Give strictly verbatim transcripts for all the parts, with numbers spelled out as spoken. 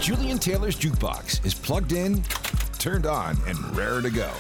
Julian Taylor's Jukebox is plugged in, turned on, and raring to go.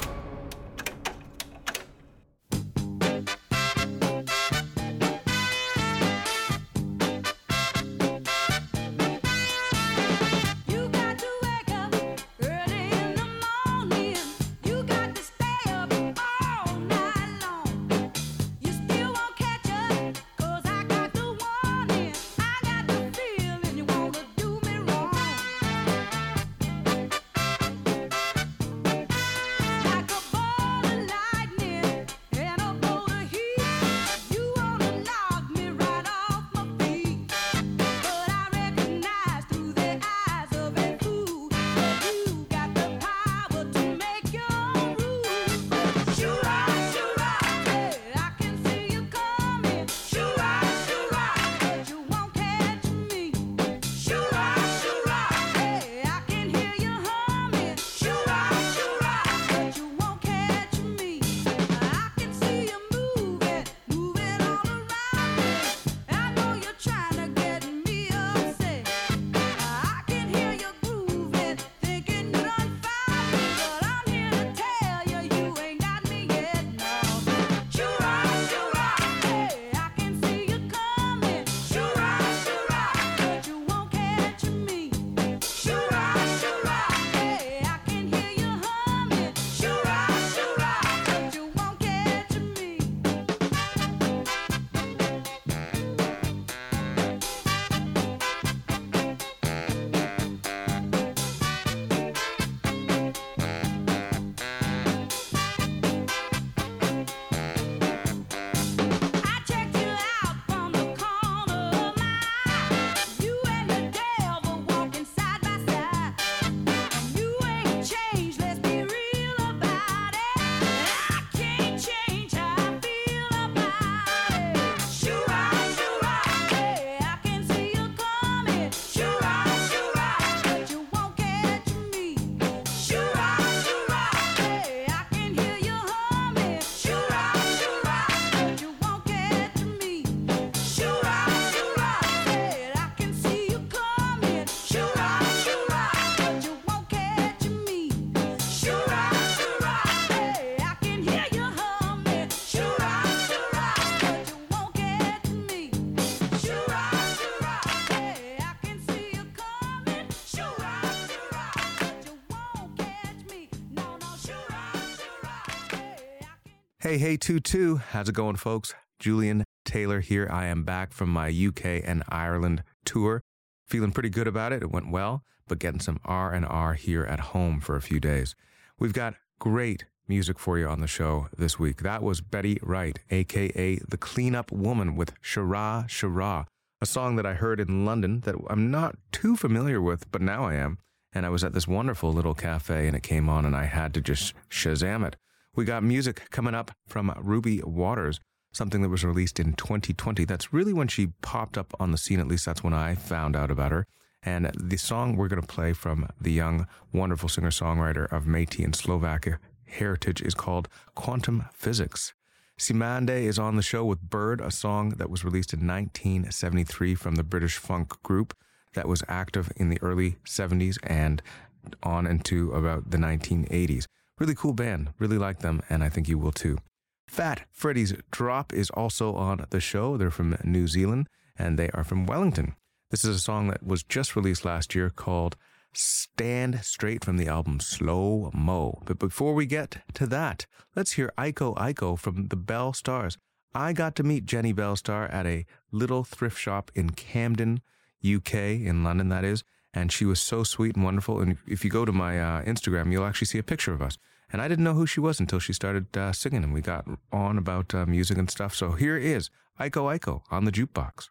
Hey, hey, two two. How's it going, folks? Julian Taylor here. I am back from my U K and Ireland tour. Feeling pretty good about it. It went well, but getting some R and R here at home for a few days. We've got great music for you on the show this week. That was Betty Wright, a k a. The Cleanup Woman with Shara Shara, a song that I heard in London that I'm not too familiar with, but now I am. And I was at this wonderful little cafe and it came on and I had to just Shazam it. We got music coming up from Ruby Waters, something that was released in twenty twenty. That's really when she popped up on the scene, at least that's when I found out about her. And the song we're going to play from the young, wonderful singer-songwriter of Métis and Slovak heritage is called Quantum Physics. Simande is on the show with Bird, a song that was released in nineteen seventy-three from the British funk group that was active in the early seventies and on into about the nineteen eighties. Really cool band. Really like them, and I think you will too. Fat Freddy's Drop is also on the show. They're from New Zealand, and they are from Wellington. This is a song that was just released last year called Stand, straight from the album Slow Mo. But before we get to that, let's hear Aiko Aiko from the Bell Stars. I got to meet Jenny Bellstar at a little thrift shop in Camden, U K, in London, that is. And she was so sweet and wonderful. And if you go to my uh, Instagram, you'll actually see a picture of us. And I didn't know who she was until she started uh, singing, and we got on about uh, music and stuff. So here is Aiko Aiko on the Jukebox.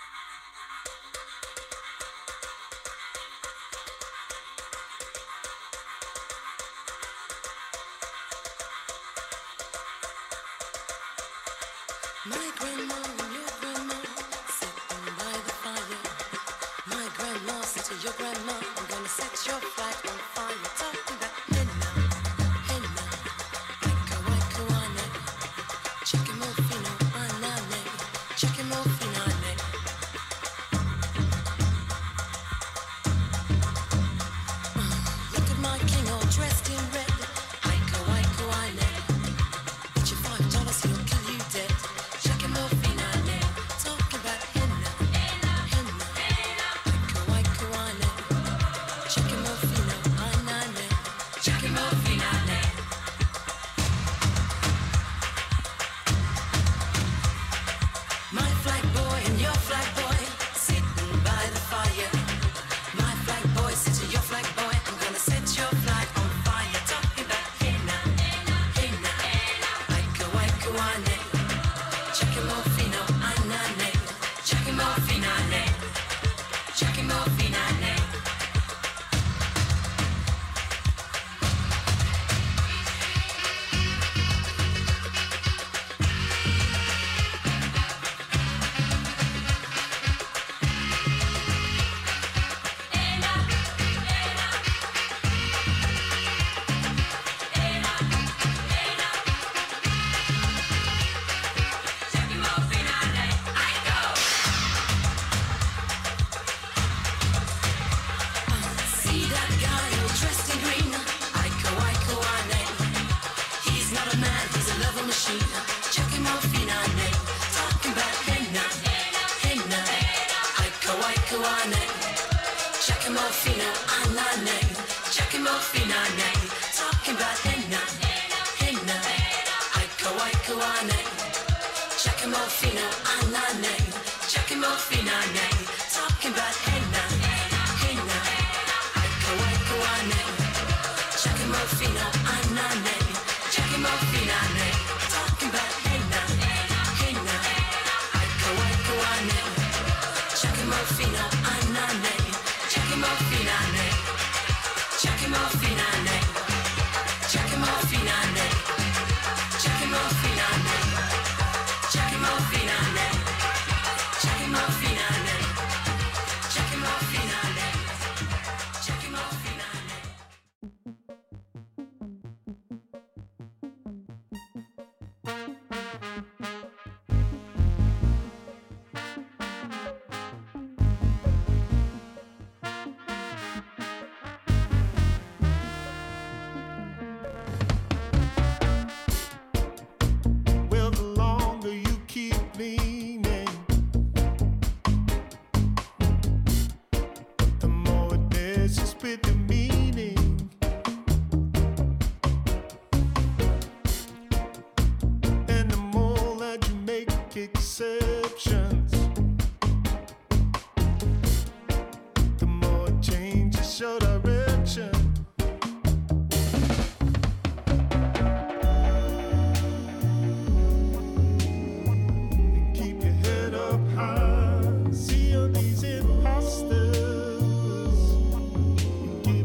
My grandma and your grandma sitting by the fire. My grandma said to your grandma, I'm gonna set your flag on fire. Talking about henna, henna, aiko aiko ane, chicken mo fino anane, chicken mo fino ane. dressed in red. Aiko, aiko, ane. Bet you five dollars he'll kill you dead. Check him off, finale. Talking about henna, henna, henna. Aiko, aiko, ane. Check him off, finale, ane. Check him off, finale. My flag boy and your flag boy sitting by the fire. My flag boy sitting your flag boy. I'm gonna set your flag on fire. Talking about henna, henna, aiko, aiko, ane. Check him off, fino, anane. Check him off, finale. Check him off, finale. See that guy all dressed in green? Aiko, aiko, ane. He's not a man, he's a lover machine. Check him out, finale. Talking about henna, henna. Aiko, aiko, ane. Check him out, fino, anane. Check him out, finale. Talking about henna, henna. Aiko, aiko, ane. Check him out, fino, anane. Check him out, finale. Talking about henna, henna. Aiko, aiko, ane. Check him out, fino, anane. Check him out, finale. Talking about henna, henna. Aiko, aiko, ane. Check him out, fino, anane. Check him out, finale. Check him out, finale. Check him out, finale. Check him out, finale. Check him out, finale. Check him out, finale. Check him out, finale. Check him out, finale. Well, the longer you keep leaning, the more it messes with your meaning. And the more that you make exceptions, the more it changes your direction. Keep your head up high. See all these imposters. Give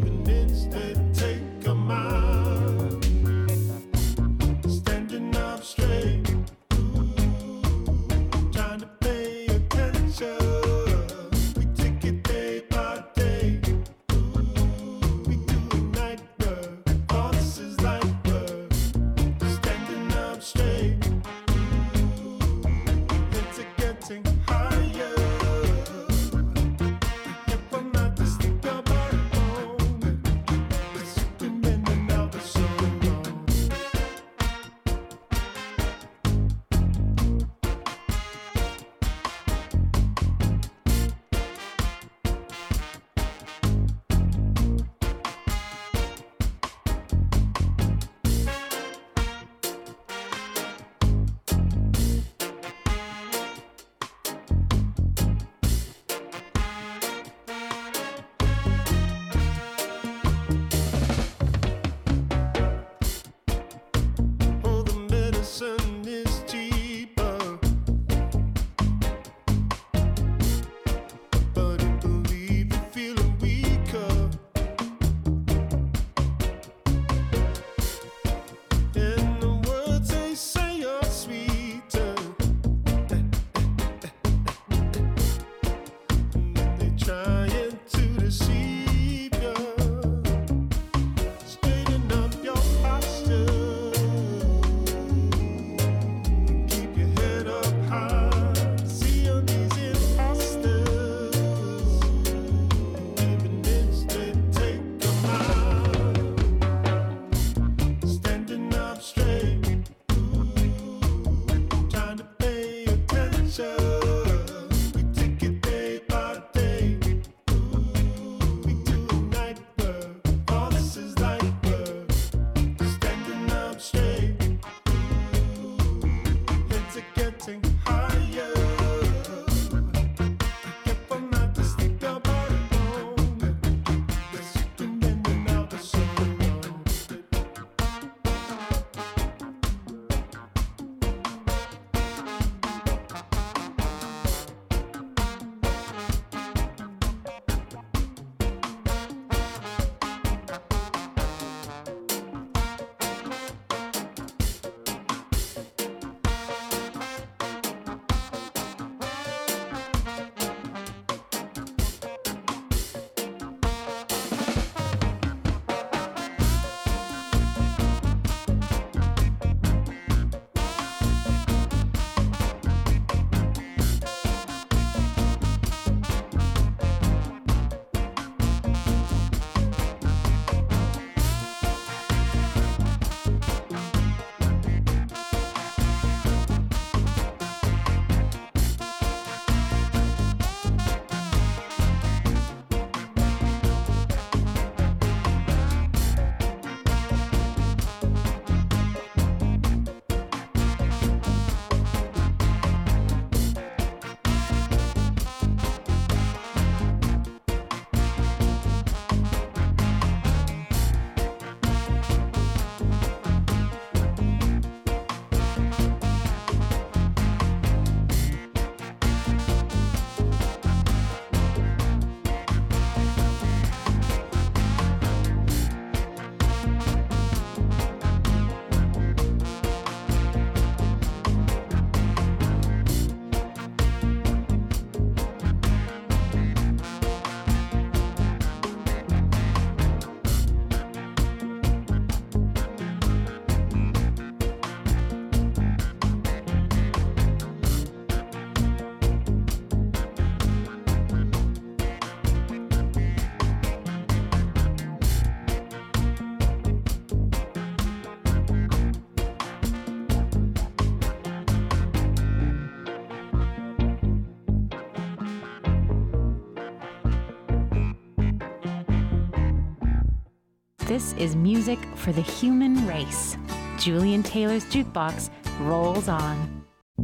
This is music for the human race. Julian Taylor's Jukebox rolls on.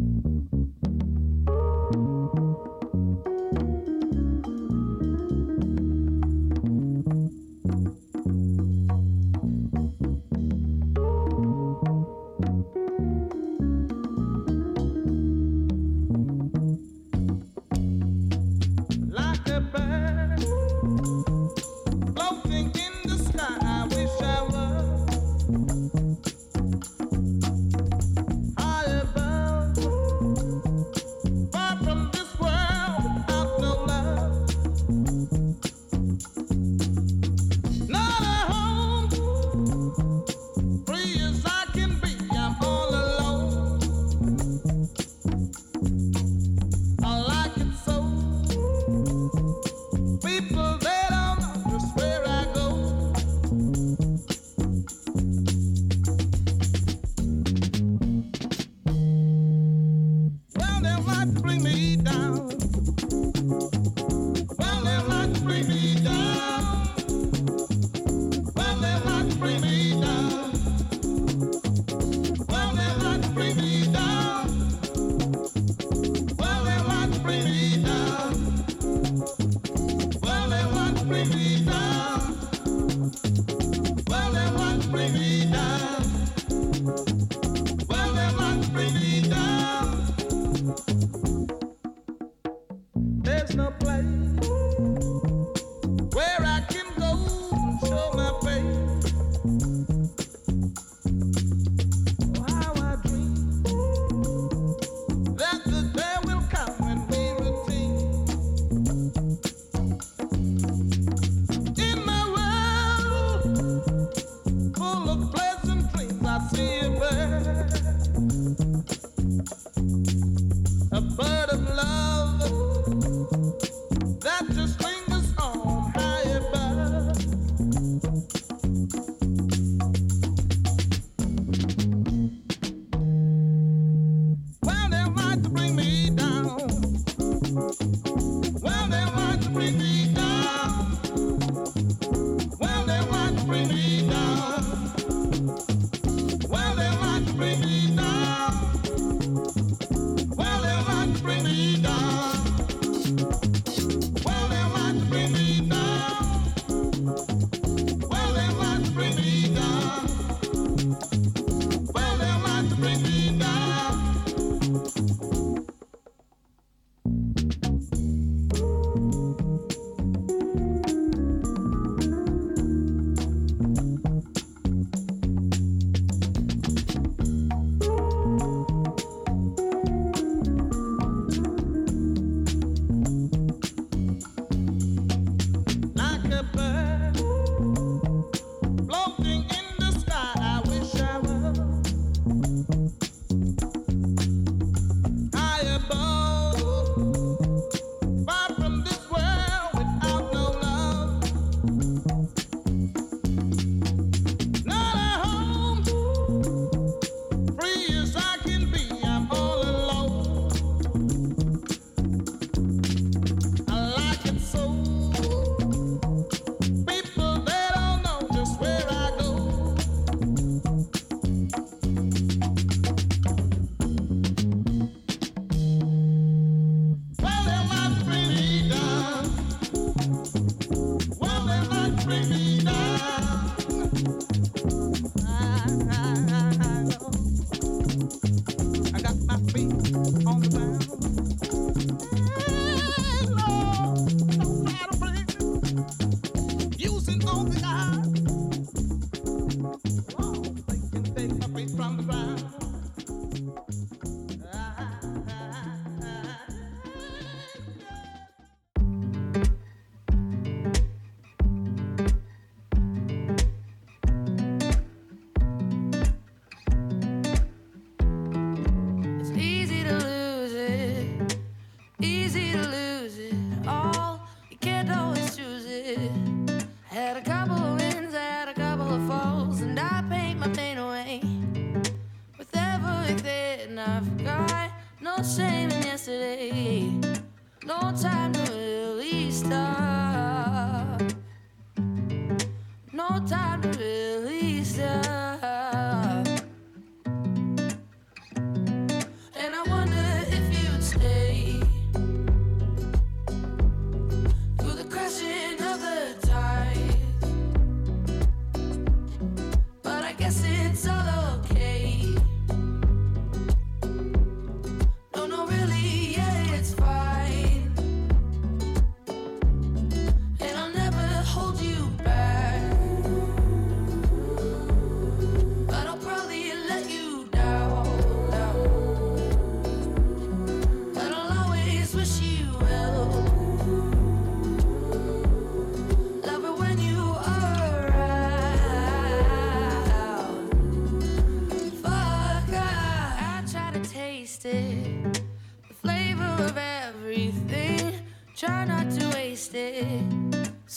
Like a bird floating in the sky, I wish I was high above, far from this world without no love. Not at home, free as I can be, I'm all alone. I like it so. People, they don't know just where I go. Well, they might bring me down. Well, they might bring me down. Well, they might bring me down. Well, they might bring me down. Well, they might bring me down. Well, they want to bring me down. Well, they want to bring me down. Well, they want to bring me down. There's no place where I can go and show my face. Oh, how I dream that the day will come when we routine. In my world full of pleasant dreams, I see a bird, a bird of love that just lingers on high above. Well, they want to bring me down. Well, they want to bring me down. Well, they want to bring me down. Well, they want to bring me down. Well, they want to bring me down. Well, they want to bring me down. Well, they want to bring me down. Well, they want to bring me down. Like a bird floating in the sky, I wish I was high above, far from this world without no love. Not at home, free as I can be, I'm all alone. I like it so. People, they don't know just where I go. Well, they might bring me down. Well, they might bring me down. I, I, I, I know. I got my feet on the ground. Hey, Lord, don't try to bring me. Using all the eyes. Oh, they can take my feet from the ground. Ah, ah, ah, ah.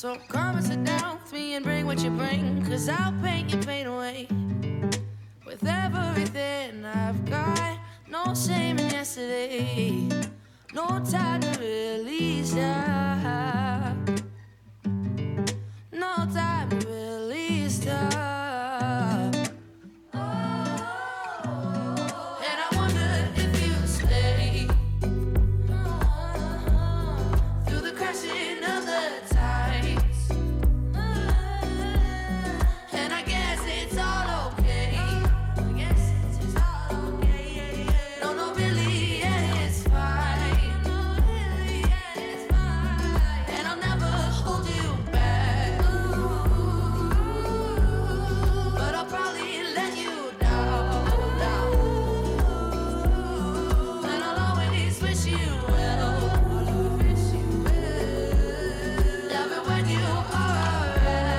So come and sit down with me and bring what you bring, 'cause I'll paint your pain away with everything I've got. No shame in yesterday, no time to really stop. No time to really stop. And I wonder if you stay through the crashing of the tides. And I guess it's all okay. I guess it's all okay. No, no, really, yeah, it's fine. No, really, yeah, it's fine. And I'll never hold you back. But I'll probably let you down, down. And I'll always wish you well. Wish you well. Love it when you are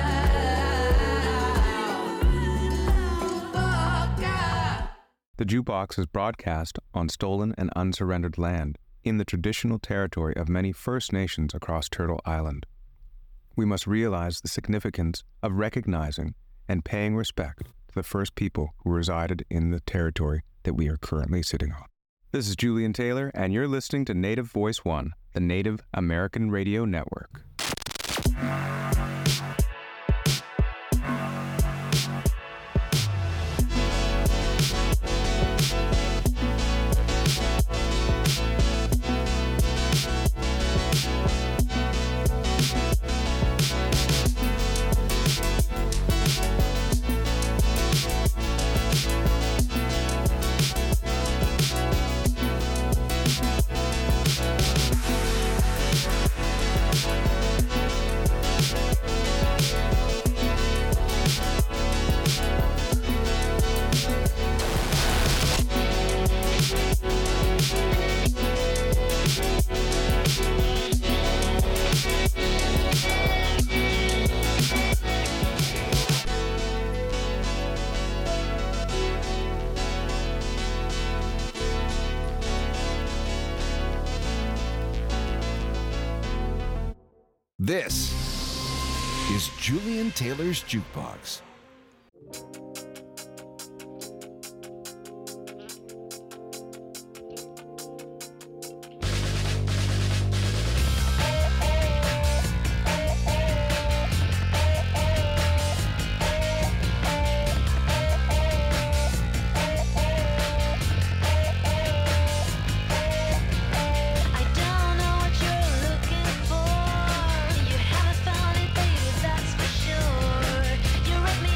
around. Fuck out. The Jukebox is broadcast on stolen and unsurrendered land in the traditional territory of many First Nations across Turtle Island. We must realize the significance of recognizing and paying respect to the first people who resided in the territory that we are currently sitting on. This is Julian Taylor, and you're listening to Native Voice One, the Native American Radio Network. This is Julian Taylor's Jukebox. I don't know what you're looking for. You haven't found it, baby, that's for sure. You rip me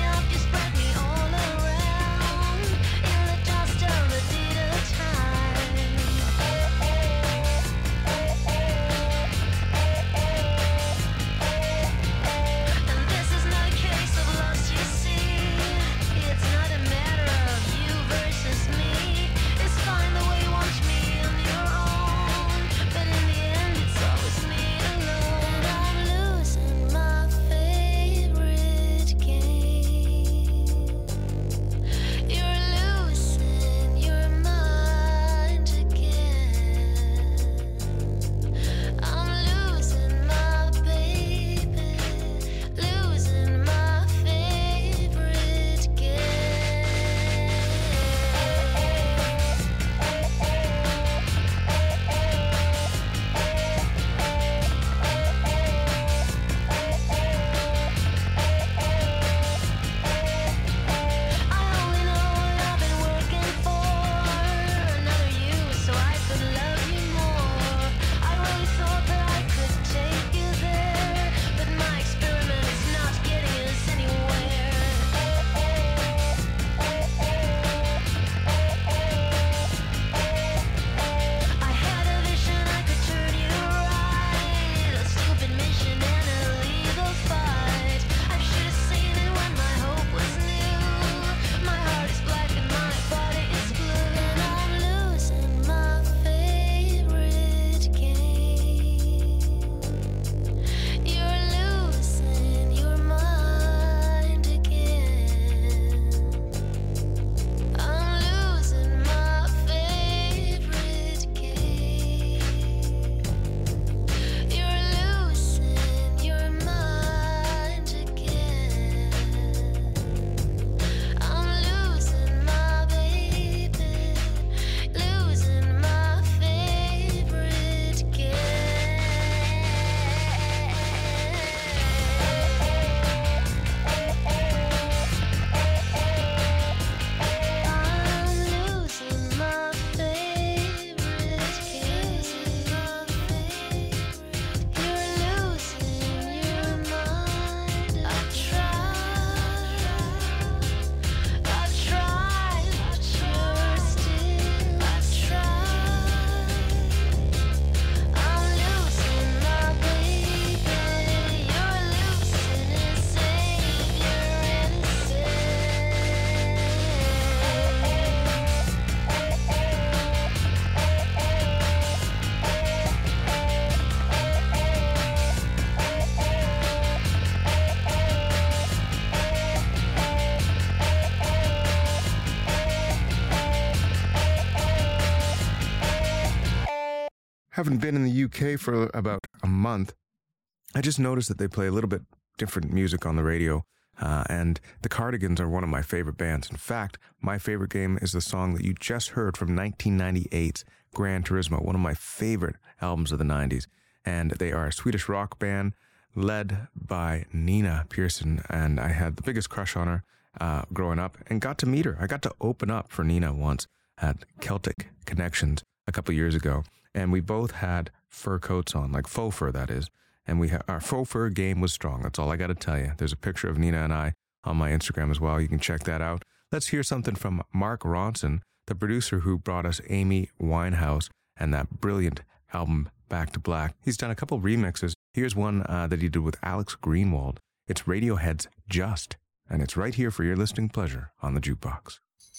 Haven't been in the U K for about a month. I just noticed that they play a little bit different music on the radio. Uh, and the Cardigans are one of my favorite bands. In fact, my favorite game is the song that you just heard from nineteen ninety-eight's Gran Turismo, one of my favorite albums of the nineties. And they are a Swedish rock band led by Nina Persson. And I had the biggest crush on her uh, growing up and got to meet her. I got to open up for Nina once at Celtic Connections a couple years ago. And we both had fur coats on, like faux fur, that is. And we ha- our faux fur game was strong. That's all I got to tell you. There's a picture of Nina and I on my Instagram as well. You can check that out. Let's hear something from Mark Ronson, the producer who brought us Amy Winehouse and that brilliant album Back to Black. He's done a couple remixes. Here's one uh, that he did with Alex Greenwald. It's Radiohead's Just, and it's right here for your listening pleasure on the Jukebox.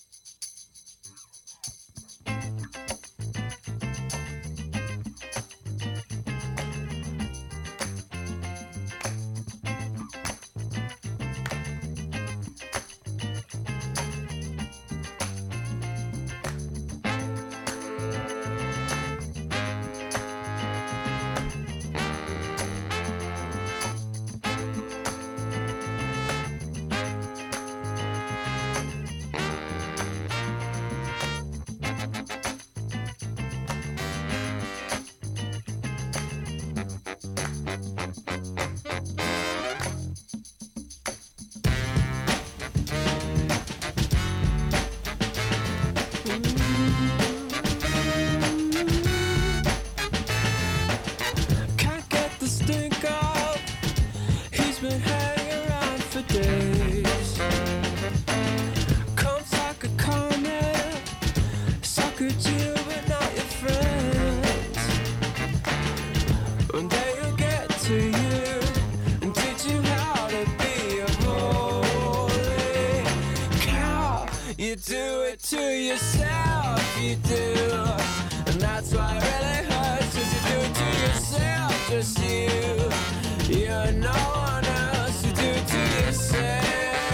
You do it to yourself, you do. And that's why it really hurts, cause you do it to yourself, just you. You're no one else, you do it to yourself.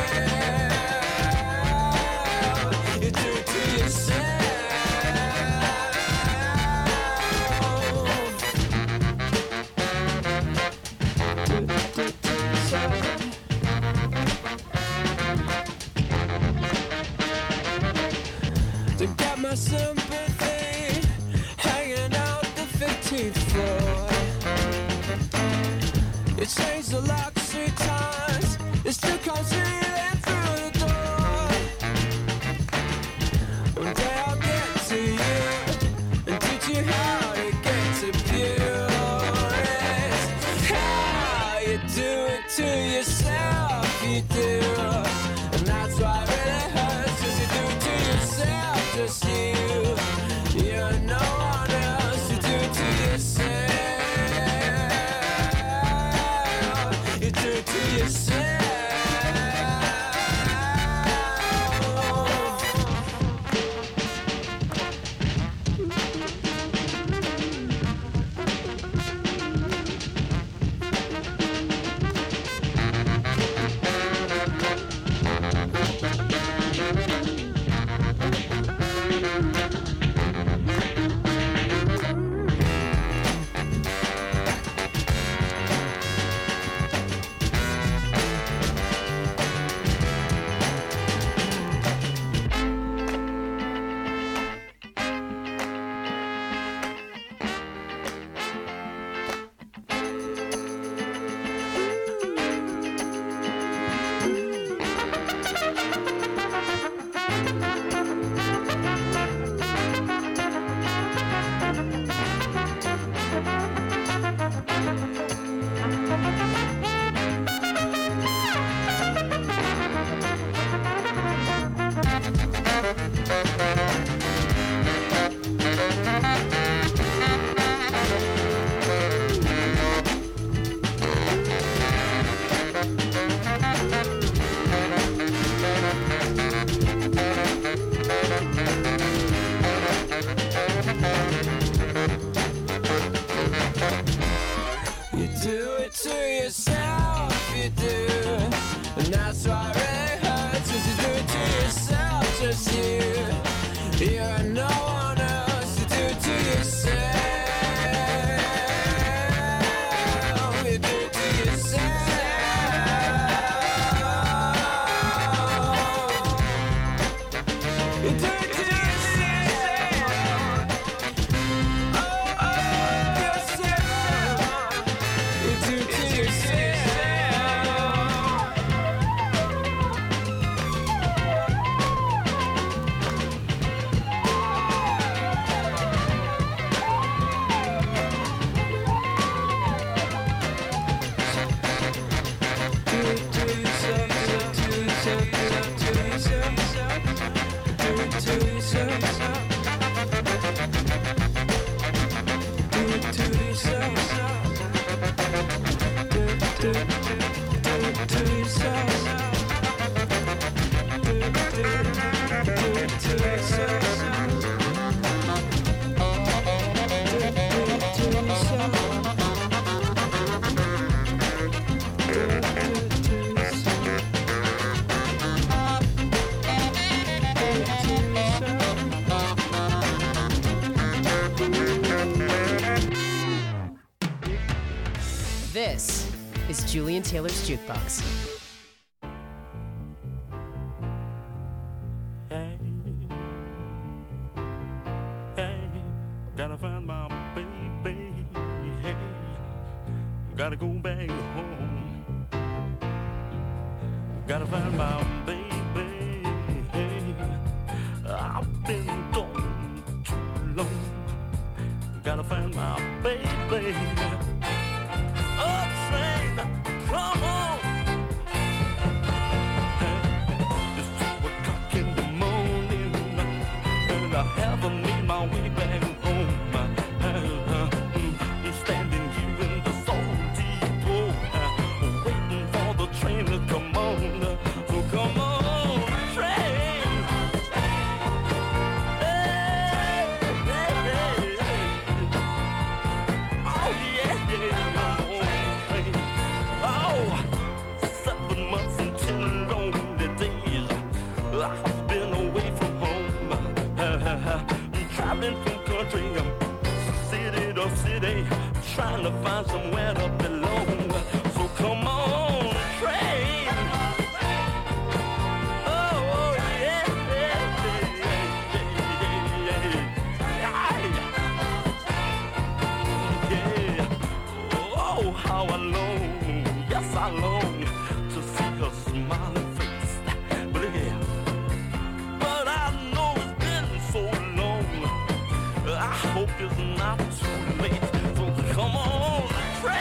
You do it to yourself. To get my sympathy, hanging out the fifteenth floor. You changed the lock three times, it still comes reeling through the door. One day I'll get to you and teach you how to get to purest. How you do it to yourself, you do. And that's why it really hurts, cause you do it to yourself. Just you, you're no one else, you do it to yourself, you do it to yourself. You're no one else, you do it to yourself. Julian Taylor's Jukebox. Hey, hey, gotta find my baby. Hey, gotta go back home. Gotta find my baby. Hey, I've been gone too long. Gotta find my baby. Oh, train, come on. It's two o'clock in the morning, and I haven't made my way back home. I'm standing here in the Soul Depot, waiting for the train to come on. So come on, train. Hey, hey, hey, hey. Oh yeah, yeah. Oh, seven months and ten lonely days. I've been away from home. Traveling from country, city to city, trying to find somewhere to belong. So come on, train. Oh, yeah, yeah, yeah, yeah, yeah, yeah. Oh, how I long, yes I long to see her smiling face. But yeah, but I know it's been so long. I hope it's not too late. So come on, train.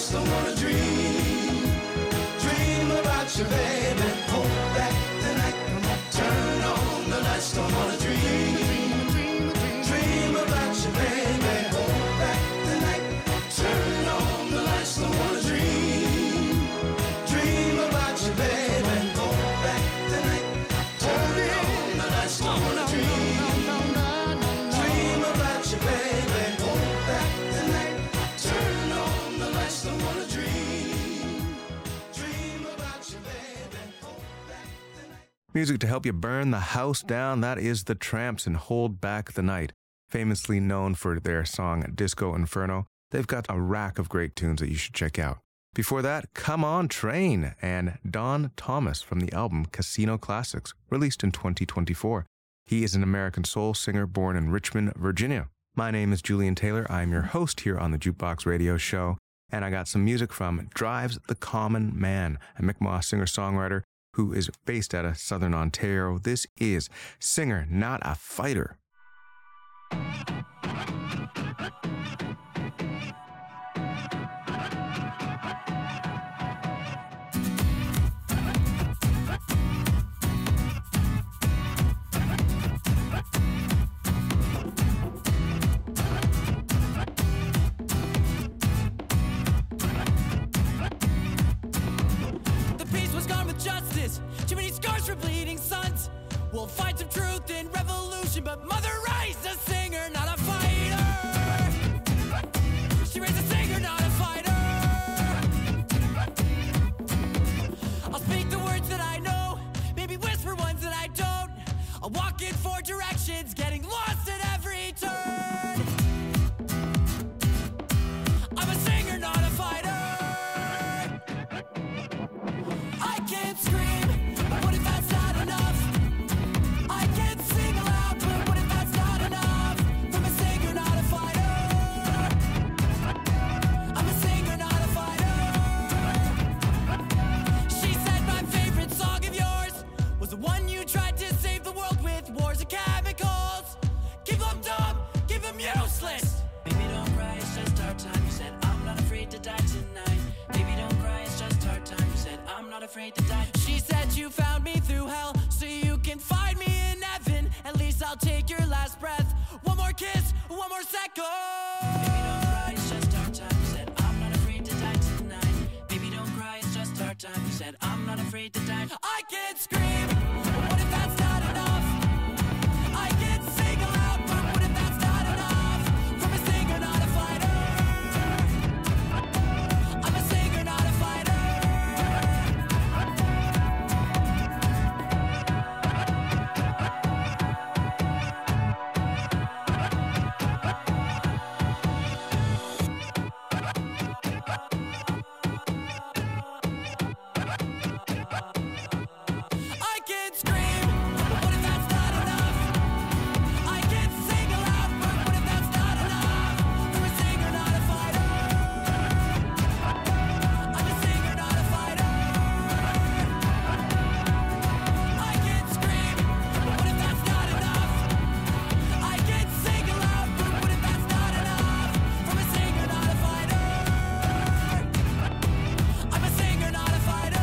lights, don't wanna dream. Dream about you, baby. Hold back the night. Turn on the lights, don't wanna dream. Dream about you, baby. Hold back the night. Turn on the lights, don't wanna dream. Dream about you, baby. Hold back the night. Turn on the lights, don't wanna dream. Dream about you, baby. Hold back the night. Turn on the lights, don't wanna dream. Dream about you, baby. Hold back the night. Music to help you burn the house down, that is The Tramps and Hold Back the Night. Famously known for their song Disco Inferno, they've got a rack of great tunes that you should check out. Before that, Come On Train and Don Thomas from the album Casino Classics, released in twenty twenty-four. He is an American soul singer born in Richmond, Virginia. My name is Julian Taylor. I'm your host here on the Jukebox Radio Show, and I got some music from Drives the Common Man, a Mi'kmaq singer-songwriter who is based out of Southern Ontario. This is Singer Not a Fighter. Too many scars for bleeding sons. We'll fight some truth in revolution, but Mother raised a singer, not a fighter. She raised a singer, not a fighter. I'll speak the words that I know, maybe whisper ones that I don't. I'll walk in four directions, getting lost at every turn. I'm a singer, not a fighter. I can't scream. What if that's not enough? I can't sing aloud, but what if that's not enough? From a singer, not a fighter. I'm a singer, not a fighter. She said my favorite song of yours was the one you tried to save the world with. Wars of chemicals. Keep them dumb, keep them useless. Baby, don't cry, it's just our time. You said I'm not afraid to die tonight. Baby, don't cry, it's just our time. You said I'm not afraid to die. She said you found me through hell, so you can find me in heaven. At least I'll take your last breath. One more kiss, one more second. Baby, don't cry, it's just our time. You said I'm not afraid to die tonight. Baby, don't cry, it's just our time. You said I'm not afraid to die. I can't scream. What if that's not enough? I can't sing aloud, but what if that's not enough? From a singer, not a fighter. I'm a singer, not a fighter. I can't scream. What if that's not enough? I can't sing aloud, but what if that's not enough? From a singer, not a fighter. I'm a singer, not a fighter. I can't scream. What if that's not enough? I can't sing aloud, but what if that's not enough? From a singer, not a fighter. I'm a singer, not a fighter.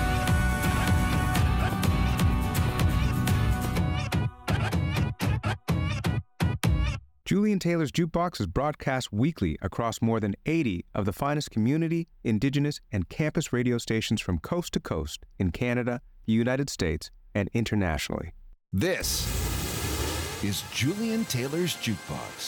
Julian Taylor's Jukebox is broadcast weekly across more than eighty of the finest community, indigenous, and campus radio stations from coast to coast in Canada, the United States, and internationally. This is Julian Taylor's Jukebox.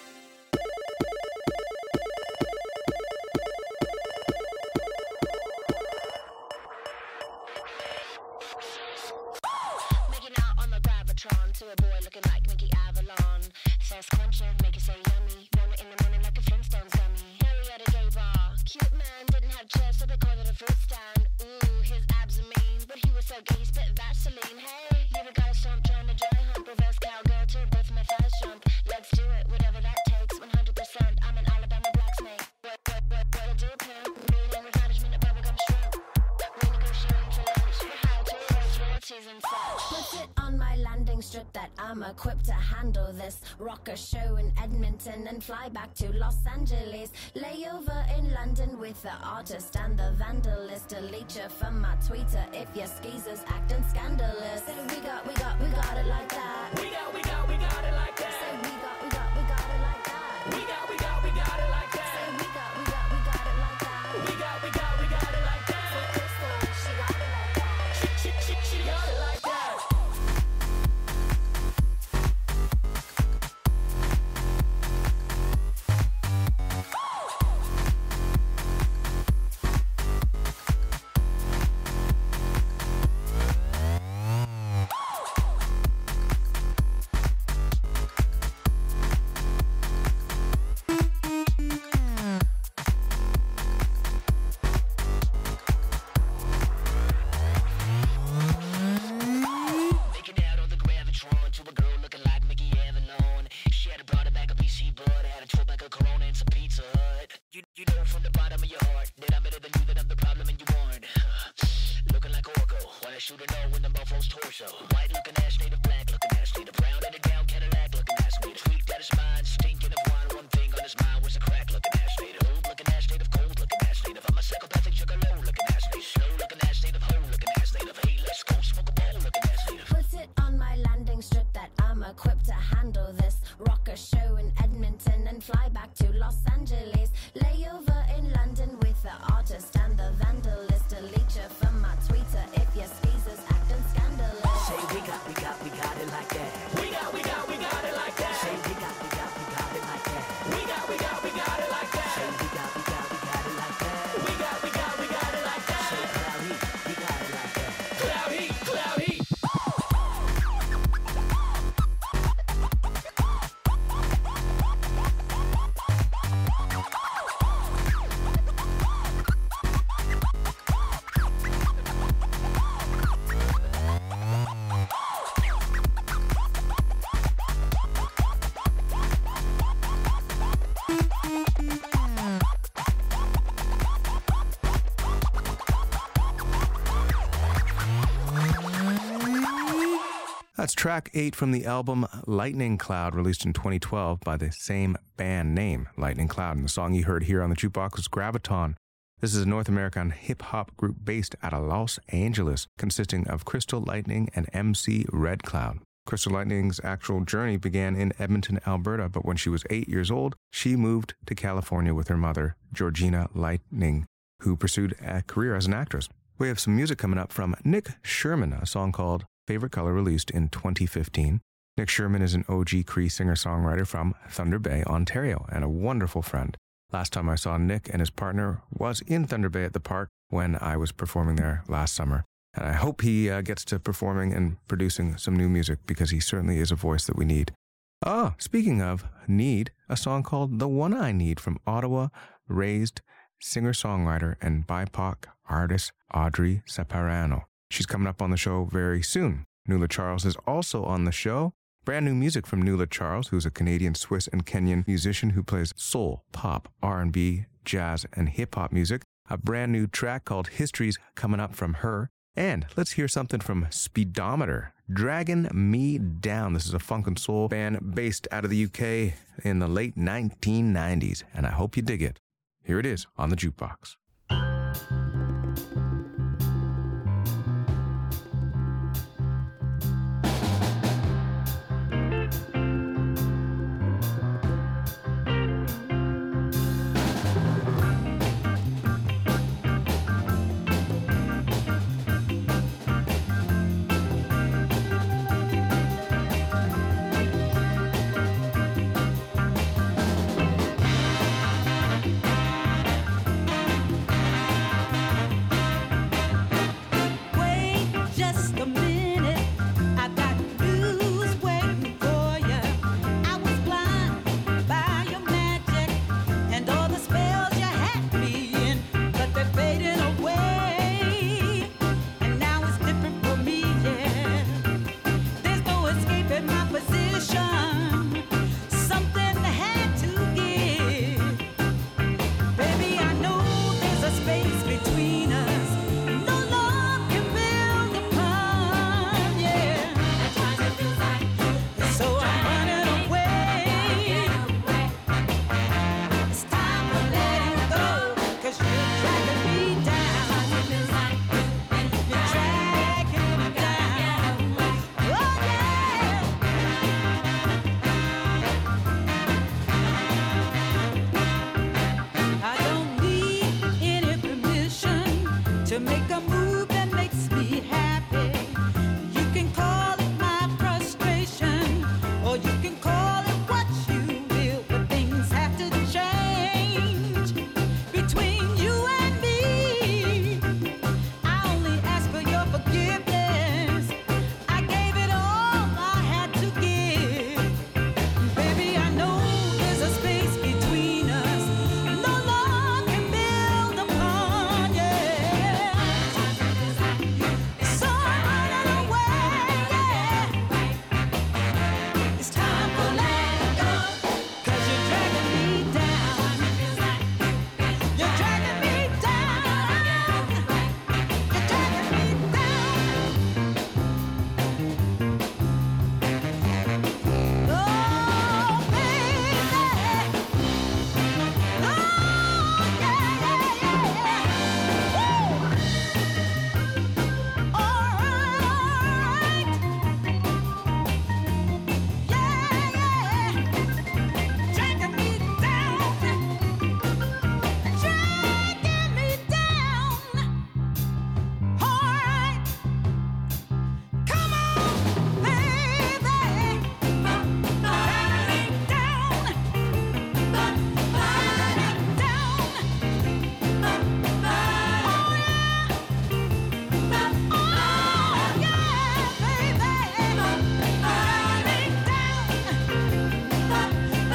Making out on the Gravitron to a boy looking like Nicky Avalon. Thirst quencher, make you say yummy. Want it in the morning like a Flintstones dummy. Now we at a gay bar. Cute man didn't have chairs, so they called it a fruit stand. Ooh, his abs are mean, but he was so gay he spit Vaseline. Hey, you ever got a stomp trying to dry hump? Reverse cowgirl to both my thighs jump. Let's do it with a strip that I'm equipped to handle this. Rock a show in Edmonton and fly back to Los Angeles. Layover in London with the artist and the vandalist. Delete you from my Twitter if your skeezers acting scandalous. Say we got, we got, we got it like that. We got, we got, we got it like that. Say we got, we got, we got it like that. We got, we got, we got it like that. Say we got, we got, we got it like that. We got, we got, we got it like that. Say Crystal, she got it like that. She, she, she, she got it like that. That's track eight from the album Lightning Cloud, released in twenty twelve by the same band name, Lightning Cloud. And the song you heard here on the jukebox was Graviton. This is a North American hip-hop group based out of Los Angeles, consisting of Crystal Lightning and M C Red Cloud. Crystal Lightning's actual journey began in Edmonton, Alberta, but when she was eight years old, she moved to California with her mother, Georgina Lightning, who pursued a career as an actress. We have some music coming up from Nick Sherman, a song called Favorite Color, released in twenty fifteen. Nick Sherman is an O G Cree singer-songwriter from Thunder Bay, Ontario, and a wonderful friend. Last time I saw Nick and his partner was in Thunder Bay at the park when I was performing there last summer. And I hope he uh, gets to performing and producing some new music, because he certainly is a voice that we need. Ah, speaking of need, a song called The One I Need from Ottawa-raised singer-songwriter and B I P O C artist Audrey Separano. She's coming up on the show very soon. Nuala Charles is also on the show. Brand new music from Nuala Charles, who's a Canadian, Swiss, and Kenyan musician who plays soul, pop, R and B, jazz, and hip-hop music. A brand new track called History's coming up from her. And let's hear something from Speedometer, Dragging Me Down. This is a funk and soul band based out of the U K in the late nineteen nineties, and I hope you dig it. Here it is on the jukebox. Say to make a move that makes me happy. You can call it my frustration, or you can call it what you will, but things have to change between you and me. I only ask for your forgiveness. I gave it all I had to give. Baby, I know there's a space between us no law can build upon, yeah. So I'm running away, yeah. It's time for let go, 'cause you're dragging me down. You're dragging me down. You're dragging me down. Oh, baby. Oh, yeah, yeah, yeah, yeah. Woo! All right, all right. Yeah, yeah. Dragging me down. Dragging me down. All right. Come on, baby. Drag me down. Drag me down. Oh, yeah. Oh, yeah, baby. Drag me down. Drag me down, down,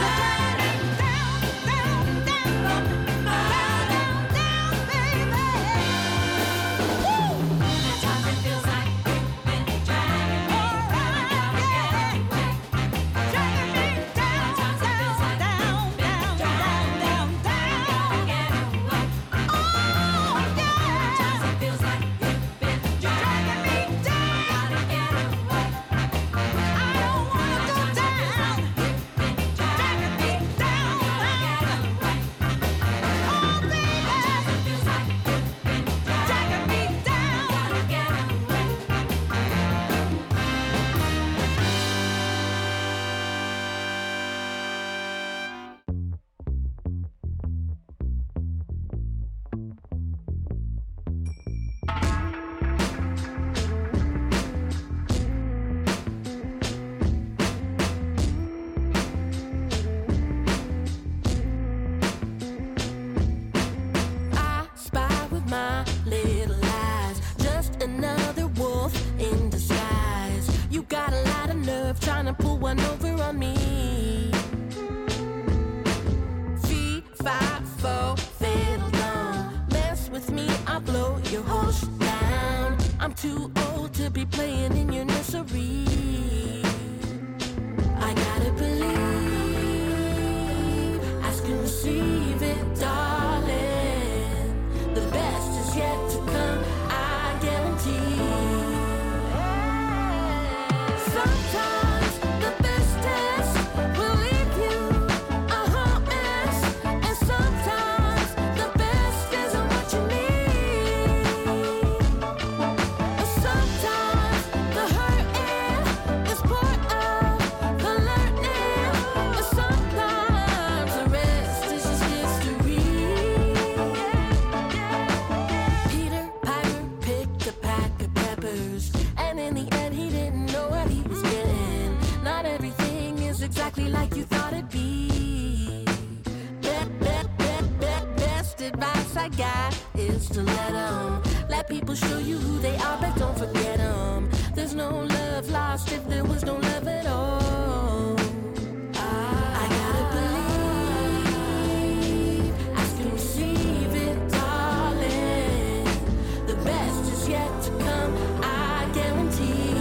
down, down, down, baby. Woo! Sometimes it feels like you've been dragging me. All right, yeah. Dragging me down, down, down, down, down, down, down. Oh, yeah. Sometimes it feels like you've been dragging me down. I don't wanna go down. Dragging me down. Oh, baby. Dragging me I spy with my little eyes, just another wolf in disguise. You got a lot of nerve trying to pull one over on me. Three, five, four, fiddle dum. Mess with me, I'll blow your horse down. I'm too old to be playing in your nursery. I gotta believe, ask and receive it, darling. The best is yet to come, I guarantee. Sometimes the bestest will leave you a hot mess, and sometimes the best isn't what you need. Sometimes the hurting is part of the learning, and sometimes the rest is just history. Peter Piper picked a pack of peppers, and in the end he didn't know what he was getting. Not everything is exactly like you thought it'd be. Be- be- be- be- Best advice I got is to let 'em, let people show you who they are, but don't forget 'em. There's no love lost if there was no love at all. I gotta believe, ask and receive it, darling. The best is yet to come, I guarantee.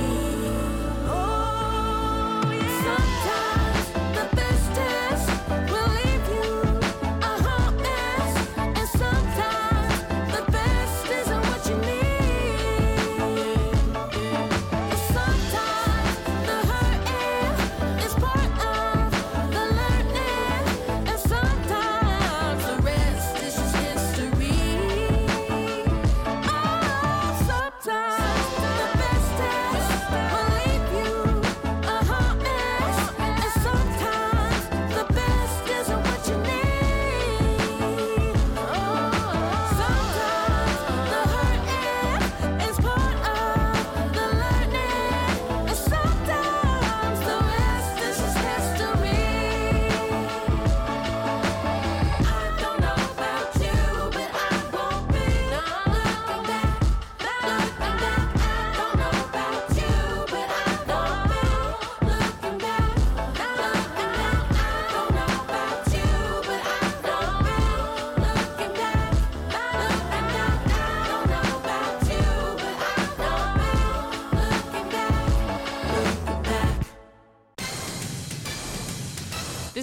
Oh, yeah. Sometimes the bestest will leave you a hot mess, and sometimes the best isn't what you need. Sometimes the hurting is part of the learning, and sometimes the rest is just history. Oh, sometimes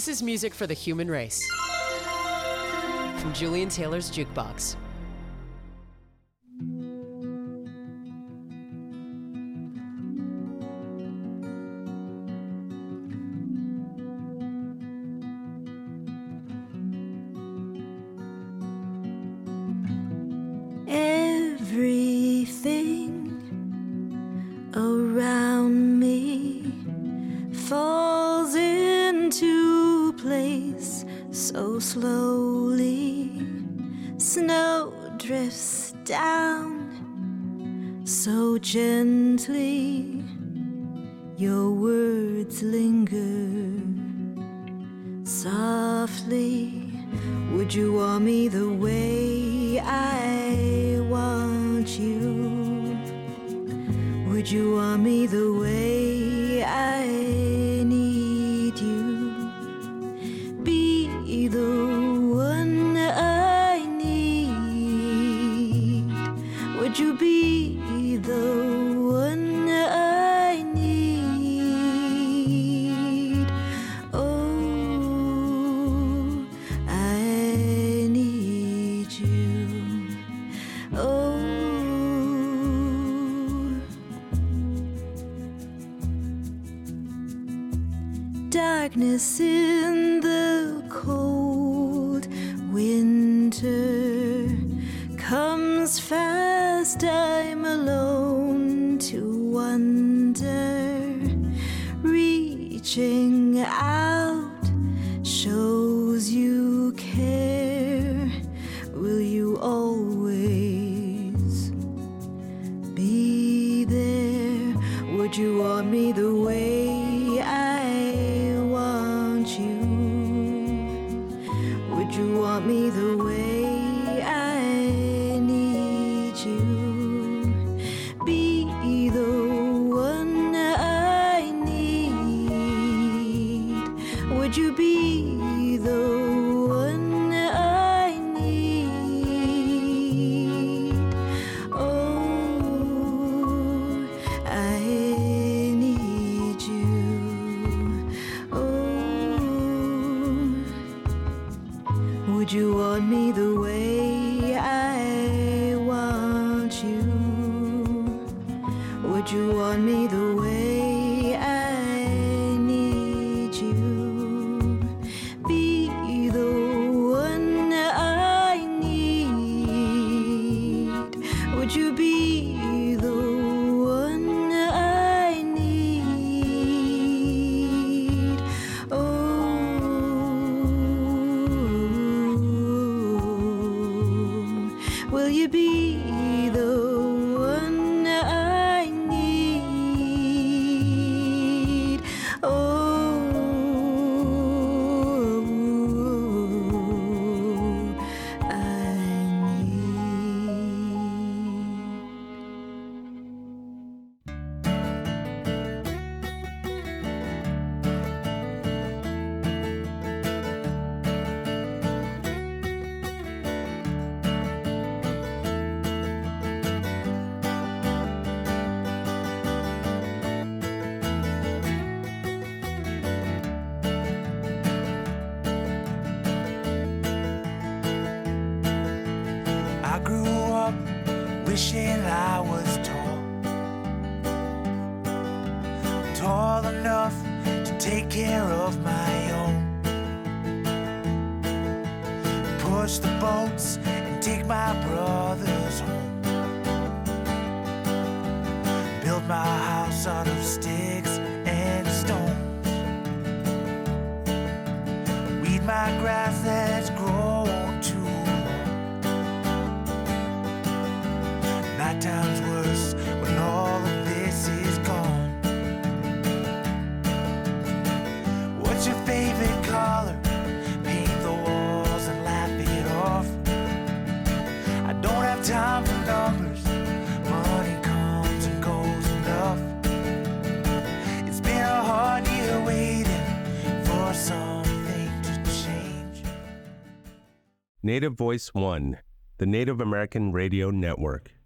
This is music for the human race. From Julian Taylor's Jukebox. Everything around me falls into place so slowly. Snow drifts down so gently. Your words linger softly. Would you want me the way I want you? Would you want me the way I need you? Be the one I need. Would you be the one I need? Oh, I need you. Oh, darkness in the cold winter comes fast. I'm alone to wonder. Reaching out shows you care. Will you always be there? Would you want me the way I want you? Would you want me the way I need you? Be the one I need. Would you be the one I need? Oh, I need you. Oh, would you want me the way I want you? Would you want me the way I need you? Be the one I need. Would you be the one I need? Oh, will you be the one I need? Oh, I I grew up wishing I was tall, tall enough to take care of my own, push the boats and take my brothers home, build my house out of sticks and stones, weed my grass that's grown too long. Time's worse when all of this is gone. What's your favorite color? Paint the walls and laugh it off. I don't have time for numbers. Money comes and goes enough. It's been a hard year waiting for something to change. Native Voice One, the Native American Radio Network.